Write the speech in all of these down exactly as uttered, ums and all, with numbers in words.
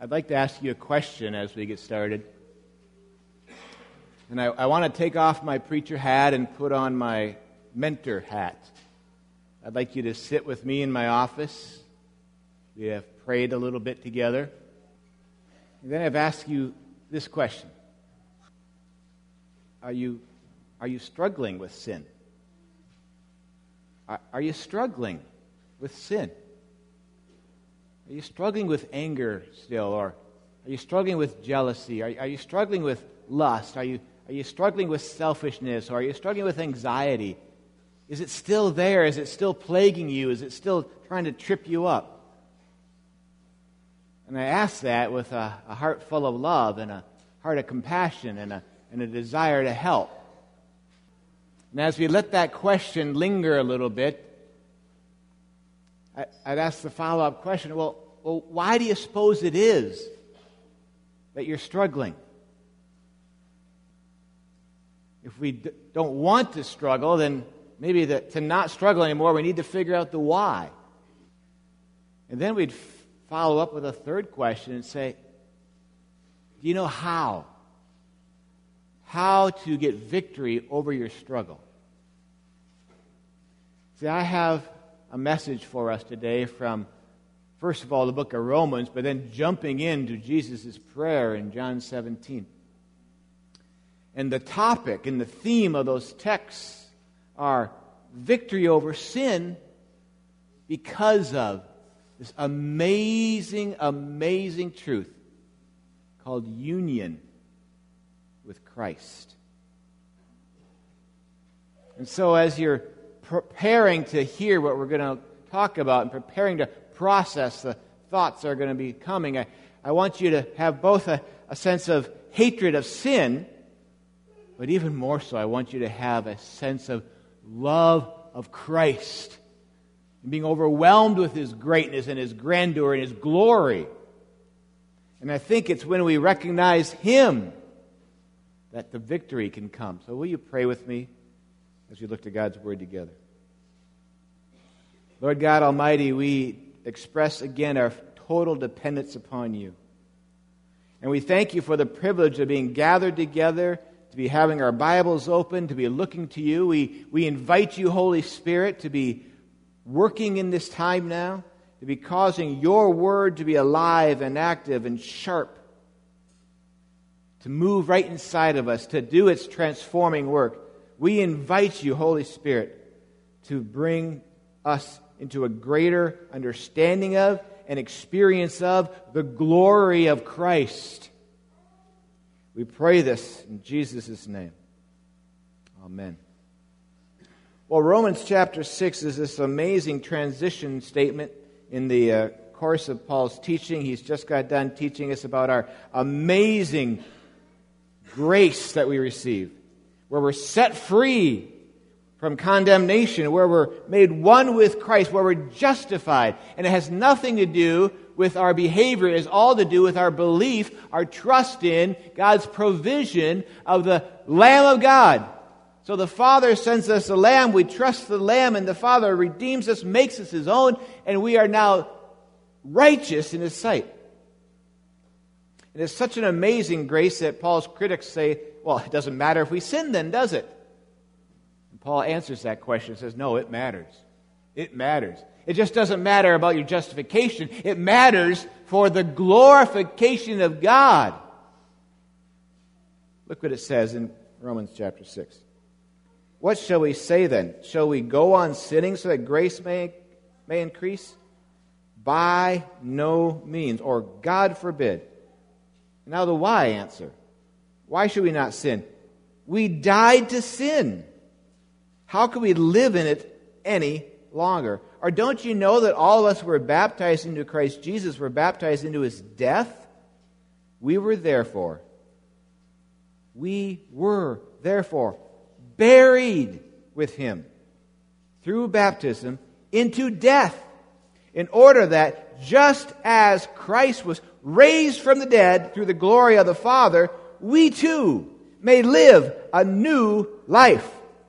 I'd like to ask you a question as we get started. And I, I want to take off my preacher hat and put on my mentor hat. I'd like you to sit with me in my office. We have prayed a little bit together. And then I've asked you this question. Are you, are you struggling with sin? Are, are you struggling with sin? Are you struggling with anger still? Or are you struggling with jealousy? Are, are you struggling with lust? Are you, are you struggling with selfishness? Or are you struggling with anxiety? Is it still there? Is it still plaguing you? Is it still trying to trip you up? And I ask that with a, a heart full of love and a heart of compassion and a, and a desire to help. And as we let that question linger a little bit, I, I'd ask the follow-up question, well, well, why do you suppose it is that you're struggling? If we d- don't want to struggle, then maybe the, to not struggle anymore, we need to figure out the why. And then we'd f- follow up with a third question and say, do you know how? How to get victory over your struggle? See, I have a message for us today from, first of all, the book of Romans, but then jumping into Jesus' prayer in John seventeen. And the topic and the theme of those texts are victory over sin because of this amazing, amazing truth called union with Christ. And so as you're preparing to hear what we're going to talk about and preparing to process the thoughts that are going to be coming, I, I want you to have both a, a sense of hatred of sin, but even more so, I want you to have a sense of love of Christ and being overwhelmed with His greatness and His grandeur and His glory. And I think it's when we recognize Him that the victory can come. So will you pray with me as we look to God's Word together? Lord God Almighty, we express again our total dependence upon You. And we thank You for the privilege of being gathered together, to be having our Bibles open, to be looking to You. We, we invite You, Holy Spirit, to be working in this time now, to be causing Your Word to be alive and active and sharp, to move right inside of us, to do its transforming work. We invite You, Holy Spirit, to bring us into a greater understanding of and experience of the glory of Christ. We pray this in Jesus' name. Amen. Well, Romans chapter six is this amazing transition statement in the uh, course of Paul's teaching. He's just got done teaching us about our amazing grace that we receive, where we're set free from condemnation, where we're made one with Christ, where we're justified. And it has nothing to do with our behavior. It has all to do with our belief, our trust in God's provision of the Lamb of God. So the Father sends us a Lamb, we trust the Lamb, and the Father redeems us, makes us His own, and we are now righteous in His sight. It is such an amazing grace that Paul's critics say, well, it doesn't matter if we sin then, does it? And Paul answers that question and says, no, it matters. It matters. It just doesn't matter about your justification. It matters for the glorification of God. Look what it says in Romans chapter six. What shall we say then? Shall we go on sinning so that grace may, may increase? By no means, or God forbid. Now the why answer. Why should we not sin? We died to sin. How can we live in it any longer? Or don't you know that all of us who were baptized into Christ Jesus were baptized into His death? We were therefore, we were therefore buried with Him through baptism into death, in order that just as Christ was raised from the dead through the glory of the Father, we too may live a new life.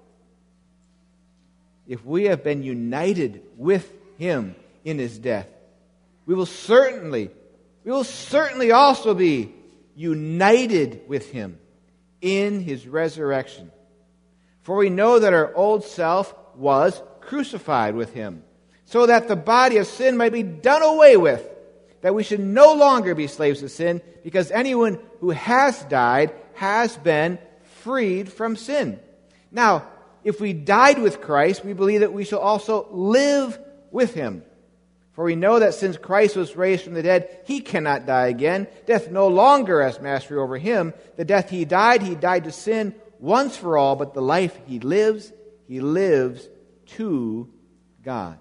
If we have been united with Him in His death, we will certainly we will certainly also be united with him in his resurrection. For we know that our old self was crucified with him, so that the body of sin might be done away with, that we should no longer be slaves of sin, because anyone who has died has been freed from sin. Now, if we died with Christ, we believe that we shall also live with him. For we know that since Christ was raised from the dead, he cannot die again. Death no longer has mastery over him. The death he died, he died to sin once for all, but the life he lives, he lives to God.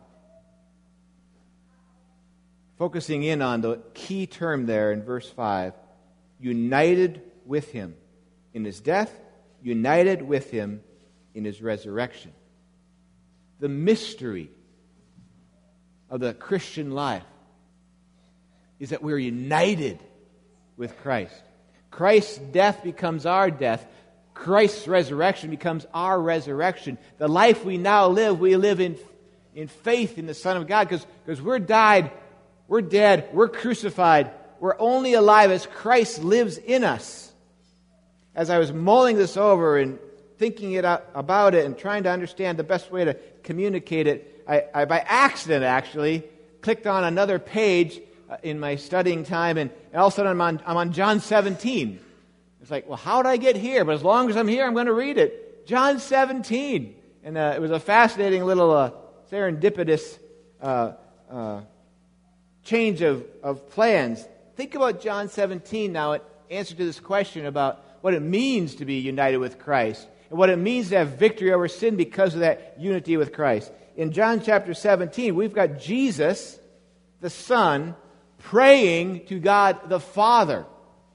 Focusing in on the key term there in verse five, united with him in his death, united with him in his resurrection. The mystery of the Christian life is that we're united with Christ. Christ's death becomes our death. Christ's resurrection becomes our resurrection. The life we now live, we live in, in faith in the Son of God, because because we're died, we're dead, we're crucified. We're only alive as Christ lives in us. As I was mulling this over and thinking it out, about it and trying to understand the best way to communicate it, I, I by accident actually clicked on another page uh, in my studying time, and, and all of a sudden I'm on, I'm on John seventeen. It's like, well, how did I get here? But as long as I'm here, I'm going to read it. John seventeen. And uh, it was a fascinating little uh, serendipitous uh, uh, change of, of plans. Think about John seventeen now in answer to this question about what it means to be united with Christ and what it means to have victory over sin because of that unity with Christ. In John chapter seventeen, we've got Jesus, the Son, praying to God the Father.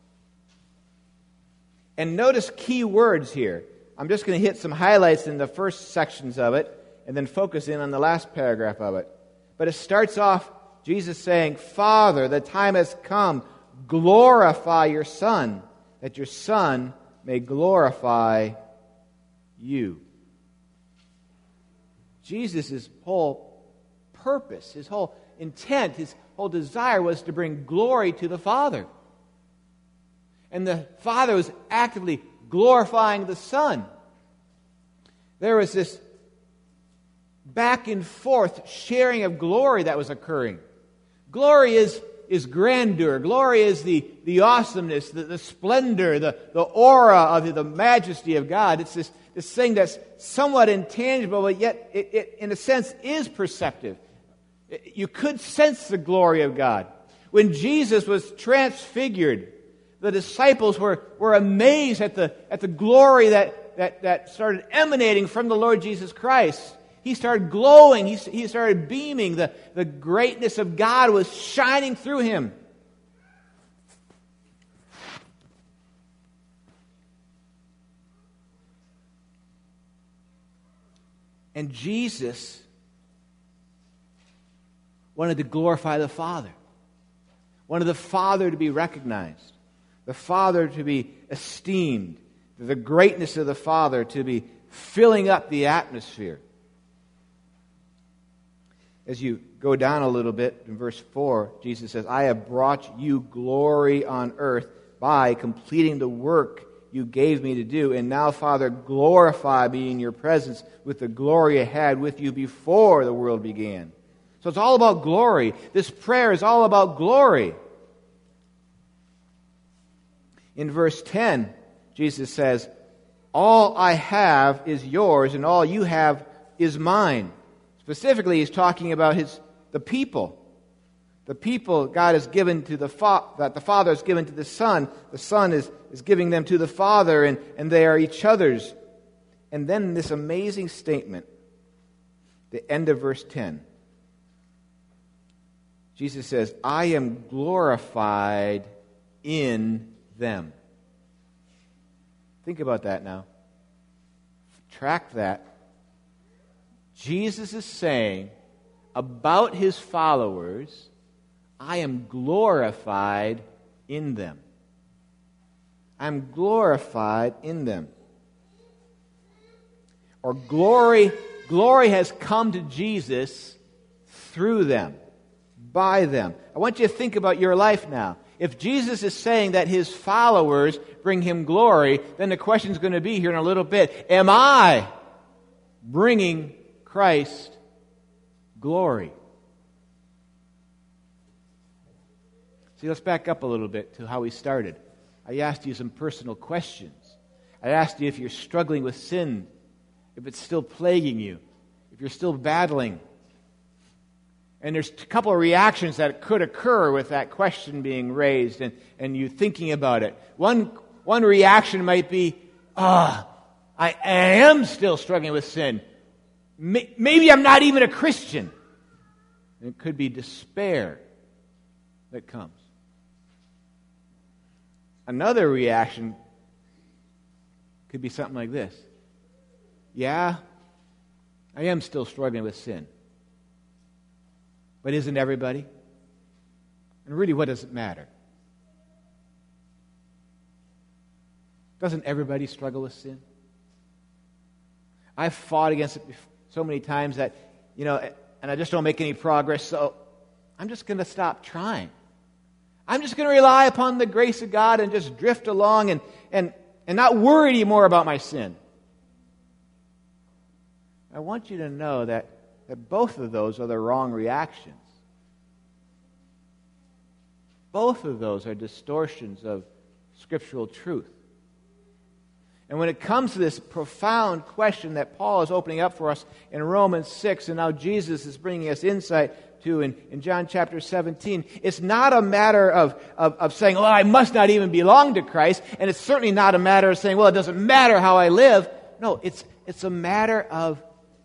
And notice key words here. I'm just going to hit some highlights in the first sections of it and then focus in on the last paragraph of it. But it starts off, Jesus saying, Father, the time has come. Glorify your Son, that your Son may glorify you. Jesus' whole purpose, his whole intent, his whole desire was to bring glory to the Father. And the Father was actively glorifying the Son. There was this back and forth sharing of glory that was occurring. Glory is, is grandeur. Glory is the, the awesomeness, the, the splendor, the, the aura of the, the majesty of God. It's this, this thing that's somewhat intangible, but yet it, it, in a sense, is perceptive. It, you could sense the glory of God. When Jesus was transfigured, the disciples were, were amazed at the, at the glory that, that, that started emanating from the Lord Jesus Christ. He started glowing. He, he started beaming. The, the greatness of God was shining through him. And Jesus wanted to glorify the Father. Wanted the Father to be recognized. The Father to be esteemed. The greatness of the Father to be filling up the atmosphere. As you go down a little bit, in verse four, Jesus says, I have brought you glory on earth by completing the work you gave me to do. And now, Father, glorify me in your presence with the glory I had with you before the world began. So it's all about glory. This prayer is all about glory. In verse ten, Jesus says, all I have is yours, and all you have is mine. Specifically, he's talking about his the people. The people God has given to the fa- that the Father has given to the Son. The Son is, is giving them to the Father, and, and they are each other's. And then this amazing statement, the end of verse ten. Jesus says, I am glorified in them. Think about that now. Track that. Jesus is saying about his followers, I am glorified in them. I'm glorified in them. Or glory, glory has come to Jesus through them. by them. I want you to think about your life now. If Jesus is saying that his followers bring him glory, then the question is going to be here in a little bit, am I bringing Christ glory? See, let's back up a little bit to how we started. I asked you some personal questions. I asked you if you're struggling with sin, if it's still plaguing you, if you're still battling. And there's a couple of reactions that could occur with that question being raised and, and you thinking about it. One, one reaction might be, ah, oh, I, I am still struggling with sin. Maybe I'm not even a Christian. And it could be despair that comes. Another reaction could be something like this. Yeah, I am still struggling with sin. But isn't everybody? And really, what does it matter? Doesn't everybody struggle with sin? I've fought against it so many times that, you know, and I just don't make any progress, so I'm just going to stop trying. I'm just going to rely upon the grace of God and just drift along and, and, and not worry anymore about my sin. I want you to know that, that both of those are the wrong reactions. Both of those are distortions of scriptural truth. And when it comes to this profound question that Paul is opening up for us in Romans six, and now Jesus is bringing us insight to in, in John chapter seventeen, it's not a matter of, of, of saying, well, I must not even belong to Christ, and it's certainly not a matter of saying, well, it doesn't matter how I live. No, it's it's a matter of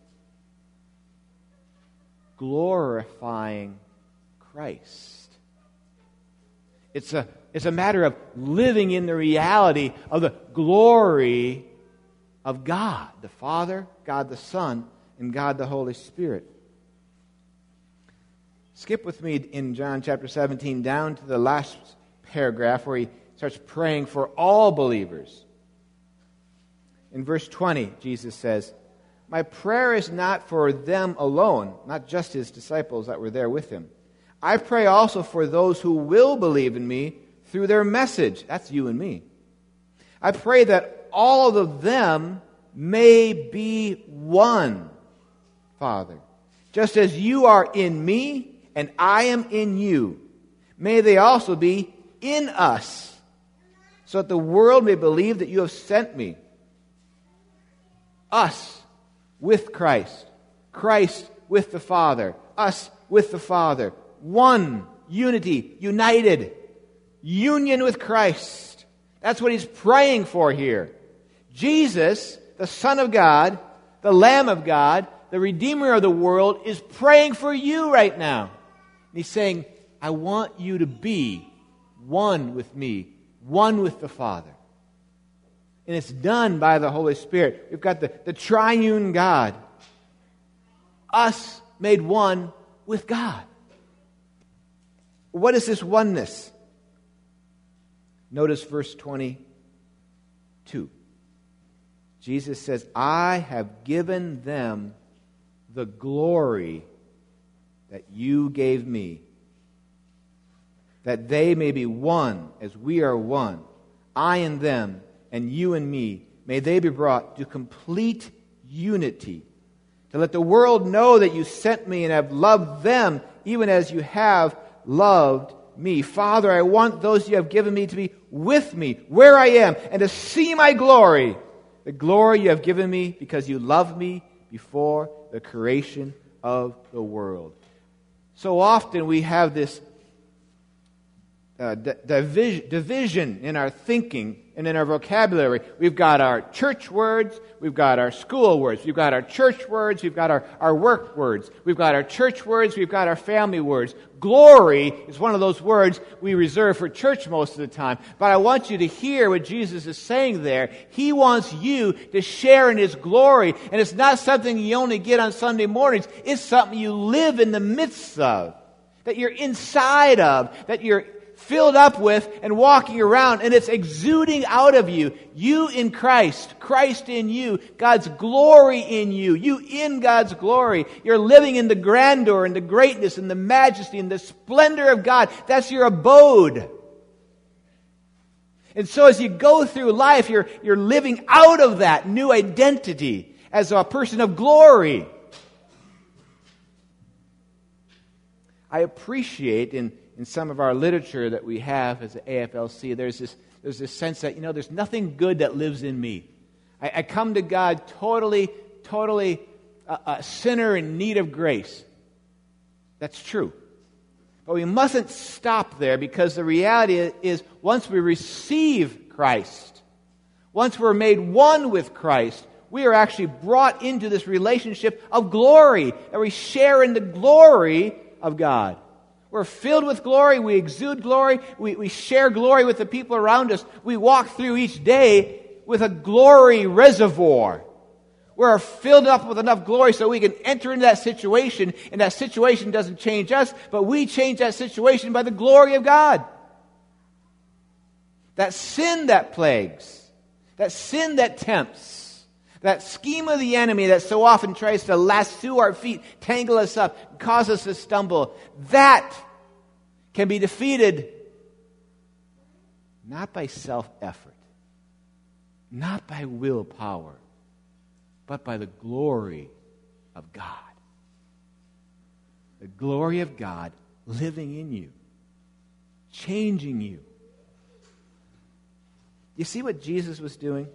glorifying Christ. It's a, it's a matter of living in the reality of the glory of God, the Father, God the Son, and God the Holy Spirit. Skip with me in John chapter seventeen down to the last paragraph where he starts praying for all believers. In verse twenty, Jesus says, "My prayer is not for them alone," not just his disciples that were there with him. "I pray also for those who will believe in me through their message." That's you and me. "I pray that all of them may be one, Father. Just as you are in me and I am in you, may they also be in us, so that the world may believe that you have sent me." Us with Christ. Christ with the Father. Us with the Father. One, unity, united, union with Christ. That's what he's praying for here. Jesus, the Son of God, the Lamb of God, the Redeemer of the world, is praying for you right now. And he's saying, I want you to be one with me, one with the Father. And it's done by the Holy Spirit. We've got the, the triune God. Us made one with God. What is this oneness? Notice verse twenty-two. Jesus says, I have given them the glory that you gave me, that they may be one as we are one, I and them, and you and me. May they be brought to complete unity, to let the world know that you sent me and have loved them even as you have loved me. Father, I want those you have given me to be with me where I am and to see my glory, the glory you have given me because you loved me before the creation of the world. So often we have this uh, d- division, division in our thinking and in our vocabulary. We've got our church words, we've got our school words, we've got our church words, we've got our, our work words, we've got our church words, we've got our family words. Glory is one of those words we reserve for church most of the time. But I want you to hear what Jesus is saying there. He wants you to share in His glory. And it's not something you only get on Sunday mornings. It's something you live in the midst of, that you're inside of, that you're filled up with and walking around, and it's exuding out of you. You in Christ, Christ in you, God's glory in you, you in God's glory. You're living in the grandeur and the greatness and the majesty and the splendor of God. That's your abode. And so as you go through life, you're, you're living out of that new identity as a person of glory. I appreciate in In some of our literature that we have as an A F L C, there's this, there's this sense that, you know, there's nothing good that lives in me. I, I come to God totally, totally a, a sinner in need of grace. That's true. But we mustn't stop there, because the reality is once we receive Christ, once we're made one with Christ, we are actually brought into this relationship of glory, and we share in the glory of God. We're filled with glory. We exude glory. We, we share glory with the people around us. We walk through each day with a glory reservoir. We're filled up with enough glory so we can enter into that situation, and that situation doesn't change us, but we change that situation by the glory of God. That sin that plagues, that sin that tempts, that scheme of the enemy that so often tries to lasso our feet, tangle us up, cause us to stumble, that can be defeated not by self-effort, not by willpower, but by the glory of God. The glory of God living in you, changing you. You see what Jesus was doing?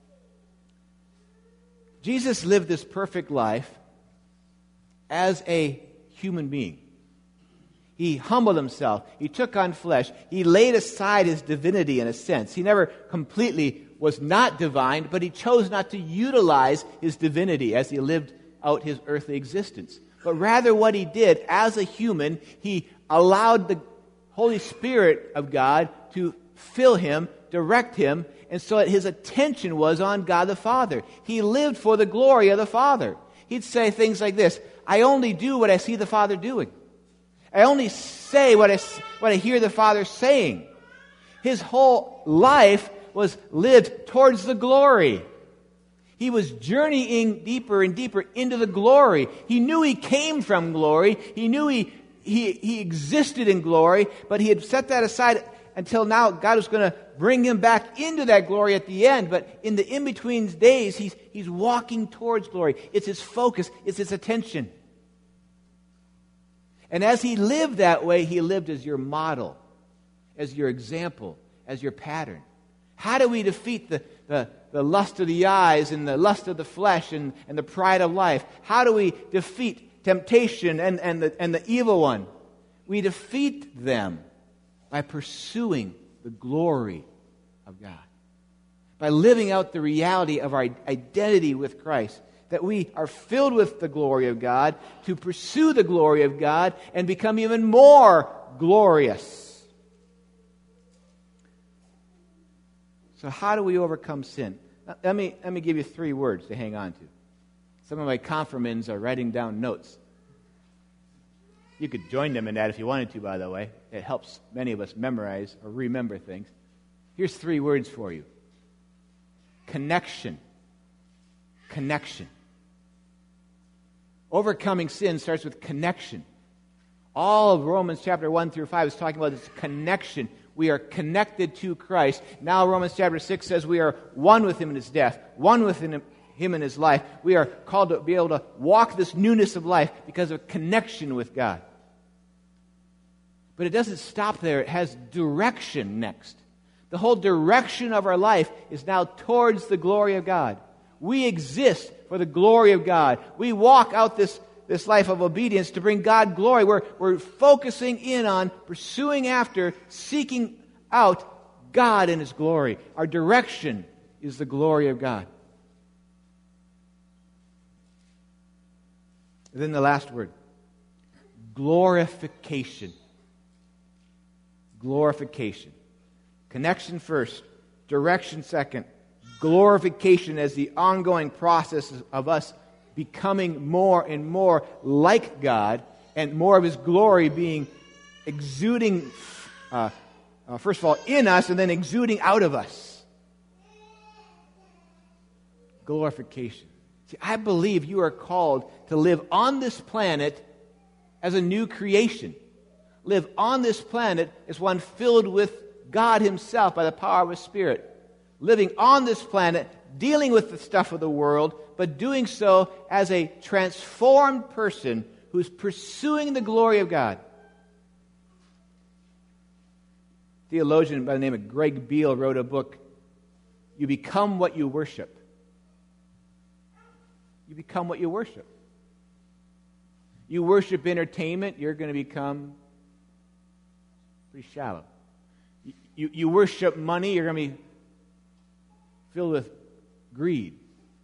Jesus lived this perfect life as a human being. He humbled himself. He took on flesh. He laid aside his divinity in a sense. He never completely was not divine, but he chose not to utilize his divinity as he lived out his earthly existence. But rather what he did as a human, he allowed the Holy Spirit of God to fill him, direct him, and so that his attention was on God the Father. He lived for the glory of the Father. He'd say things like this: I only do what I see the Father doing. I only say what I, what I hear the Father saying. His whole life was lived towards the glory. He was journeying deeper and deeper into the glory. He knew he came from glory. He knew he, he, he existed in glory, but he had set that aside until now God was going to bring him back into that glory at the end. But in the in-between days, he's, he's walking towards glory. It's his focus. It's his attention. And as he lived that way, he lived as your model, as your example, as your pattern. How do we defeat the, the, the lust of the eyes and the lust of the flesh and, and the pride of life? How do we defeat temptation and, and, the, and the evil one? We defeat them by pursuing the glory of God, by living out the reality of our identity with Christ, that we are filled with the glory of God to pursue the glory of God and become even more glorious. So how do we overcome sin? Let me, let me give you three words to hang on to. Some of my confirmands are writing down notes. You could join them in that if you wanted to, by the way. It helps many of us memorize or remember things. Here's three words for you. Connection. Connection. Overcoming sin starts with connection. All of Romans chapter one through five is talking about this connection. We are connected to Christ. Now Romans chapter six says we are one with him in his death, one with him him in his life. We are called to be able to walk this newness of life because of connection with God. But it doesn't stop there. It has direction next. The whole direction of our life is now towards the glory of God. We exist for the glory of God. We walk out this, this life of obedience to bring God glory. We're, we're focusing in on, pursuing after, seeking out God in his glory. Our direction is the glory of God. And then the last word, glorification. Glorification. Connection first, direction second, glorification as the ongoing process of us becoming more and more like God and more of his glory being exuding uh, uh, first of all, in us and then exuding out of us. Glorification. See, I believe you are called to live on this planet as a new creation. Live on this planet as one filled with God Himself by the power of His Spirit. Living on this planet, dealing with the stuff of the world, but doing so as a transformed person who's pursuing the glory of God. A theologian by the name of Greg Beale wrote a book, You Become What You Worship. You become what you worship. You worship entertainment, you're going to become pretty shallow. You, you, you worship money, you're going to be filled with greed.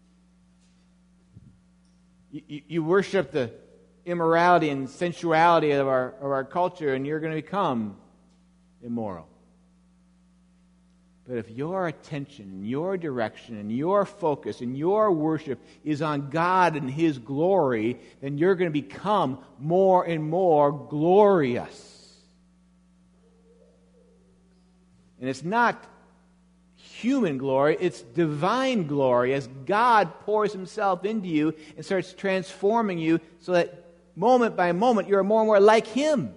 You, you, you worship the immorality and sensuality of our, of our culture, and you're going to become immoral. But if your attention, and your direction, and your focus, and your worship is on God and His glory, then you're going to become more and more glorious. And it's not human glory, it's divine glory as God pours Himself into you and starts transforming you so that moment by moment you're more and more like Him.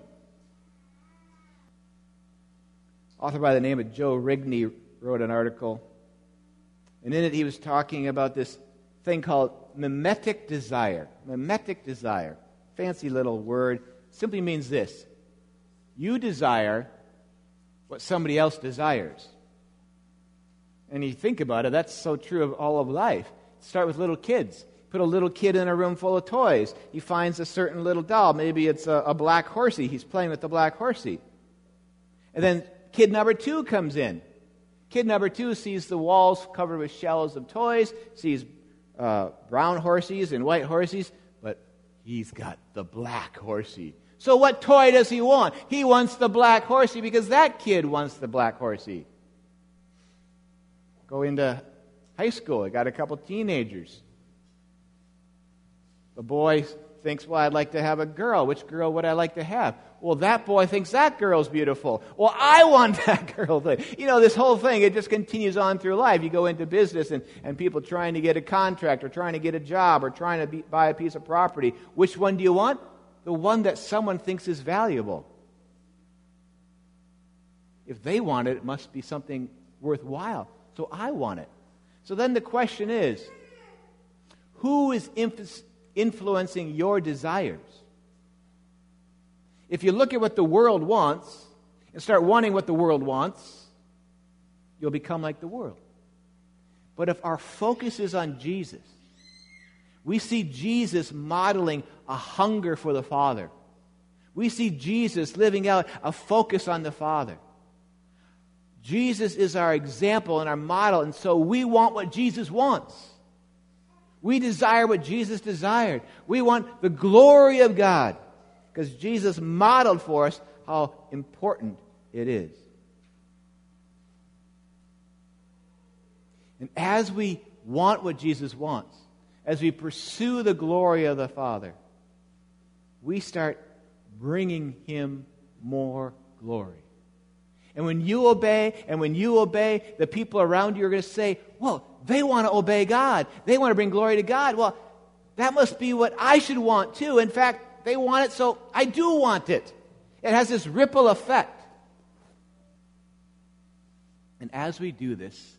Author by the name of Joe Rigney wrote an article, and in it he was talking about this thing called mimetic desire. Mimetic desire. Fancy little word. Simply means this. You desire what somebody else desires. And you think about it, that's so true of all of life. Start with little kids. Put a little kid in a room full of toys. He finds a certain little doll. Maybe it's a, a black horsey. He's playing with the black horsey. And then kid number two comes in. Kid number two sees the walls covered with shells of toys, sees uh, brown horsies and white horsies, but he's got the black horsey. So what toy does he want? He wants the black horsey because that kid wants the black horsey. Go into high school. I got a couple teenagers. The boy thinks, well, I'd like to have a girl. Which girl would I like to have? Well, that boy thinks that girl's beautiful. Well, I want that girl. You know, this whole thing, it just continues on through life. You go into business and, and people trying to get a contract or trying to get a job or trying to be, buy a piece of property. Which one do you want? The one that someone thinks is valuable. If they want it, it must be something worthwhile. So I want it. So then the question is, who is influ- influencing your desires? If you look at what the world wants and start wanting what the world wants, you'll become like the world. But if our focus is on Jesus, we see Jesus modeling a hunger for the Father. We see Jesus living out a focus on the Father. Jesus is our example and our model, and so we want what Jesus wants. We desire what Jesus desired. We want the glory of God because Jesus modeled for us how important it is. And as we want what Jesus wants, as we pursue the glory of the Father, we start bringing Him more glory. And when you obey, and when you obey, the people around you are going to say, well, they want to obey God. They want to bring glory to God. Well, that must be what I should want too. In fact, they want it, so I do want it. It has this ripple effect. And as we do this,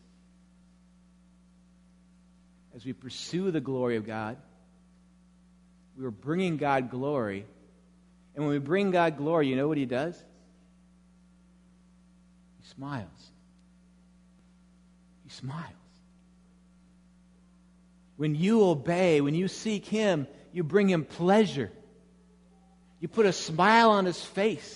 as we pursue the glory of God, we are bringing God glory. And when we bring God glory, you know what He does? He smiles. He smiles. When you obey, when you seek Him, you bring Him pleasure. You put a smile on His face.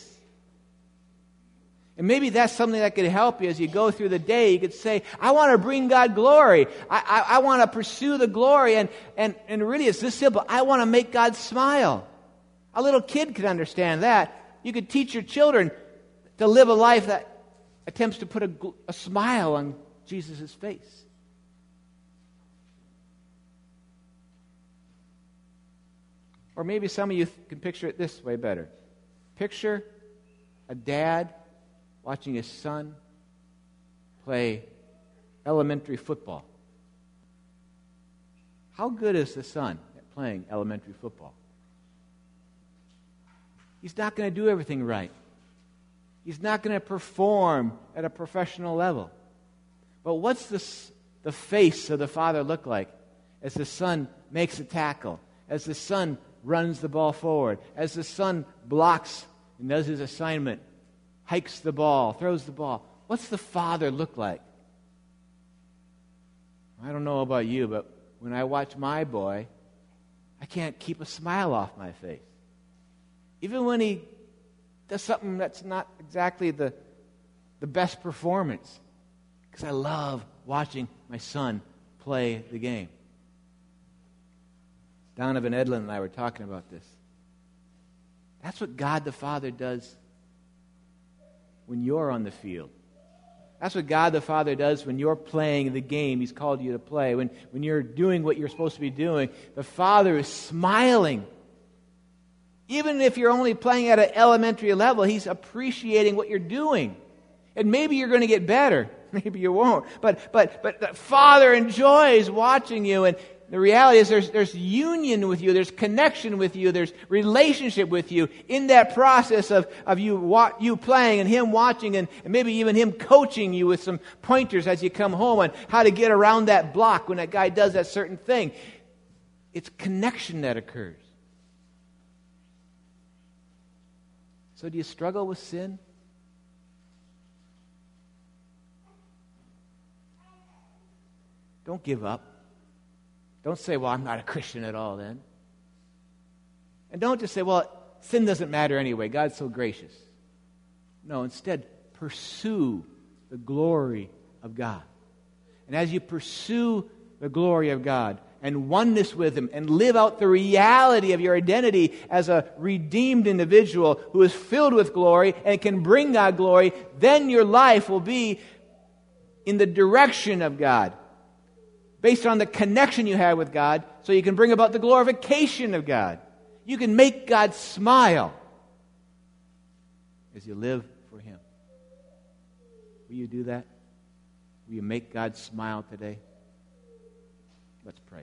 And maybe that's something that could help you as you go through the day. You could say, I want to bring God glory. I, I, I want to pursue the glory. And, and, and really it's this simple. I want to make God smile. A little kid could understand that. You could teach your children to live a life that attempts to put a, a smile on Jesus' face. Or maybe some of you can picture it this way better. Picture a dad watching his son play elementary football. How good is the son at playing elementary football? He's not going to do everything right. He's not going to perform at a professional level. But what's the, the face of the father look like as the son makes a tackle, as the son runs the ball forward, as the son blocks and does his assignment, hikes the ball, throws the ball? What's the father look like? I don't know about you, but when I watch my boy, I can't keep a smile off my face. Even when he does something that's not exactly the, the best performance, because I love watching my son play the game. Donovan Edlin and I were talking about this. That's what God the Father does when you're on the field. That's what God the Father does when you're playing the game He's called you to play. When, when you're doing what you're supposed to be doing, the Father is smiling. Even if you're only playing at an elementary level, He's appreciating what you're doing. And maybe you're going to get better. Maybe you won't. But but but the Father enjoys watching you. And the reality is there's there's union with you. There's connection with you. There's relationship with you in that process of, of you wa- you playing and Him watching and, and maybe even Him coaching you with some pointers as you come home on how to get around that block when that guy does that certain thing. It's connection that occurs. So do you struggle with sin? Don't give up. Don't say, well, I'm not a Christian at all then. And don't just say, well, sin doesn't matter anyway. God's so gracious. No, instead, pursue the glory of God. And as you pursue the glory of God and oneness with Him and live out the reality of your identity as a redeemed individual who is filled with glory and can bring God glory, then your life will be in the direction of God, based on the connection you have with God, so you can bring about the glorification of God. You can make God smile as you live for Him. Will you do that? Will you make God smile today? Let's pray.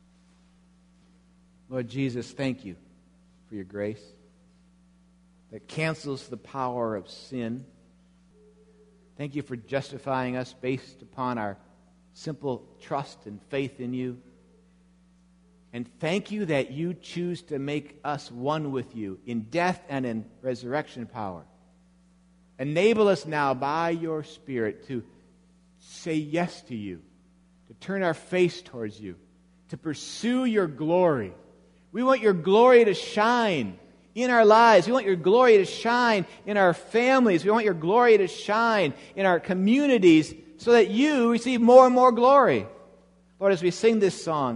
Lord Jesus, thank you for your grace that cancels the power of sin. Thank you for justifying us based upon our simple trust and faith in you. And thank you that you choose to make us one with you in death and in resurrection power. Enable us now by your Spirit to say yes to you, to turn our face towards you, to pursue your glory. We want your glory to shine in our lives. We want your glory to shine in our families. We want your glory to shine in our communities so that you receive more and more glory. Lord, as we sing this song,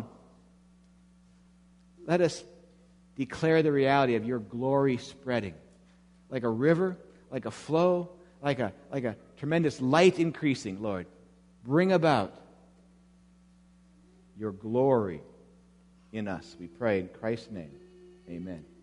let us declare the reality of your glory spreading like a river, like a flow, like a, like a tremendous light increasing, Lord. Bring about your glory in us. We pray in Christ's name. Amen.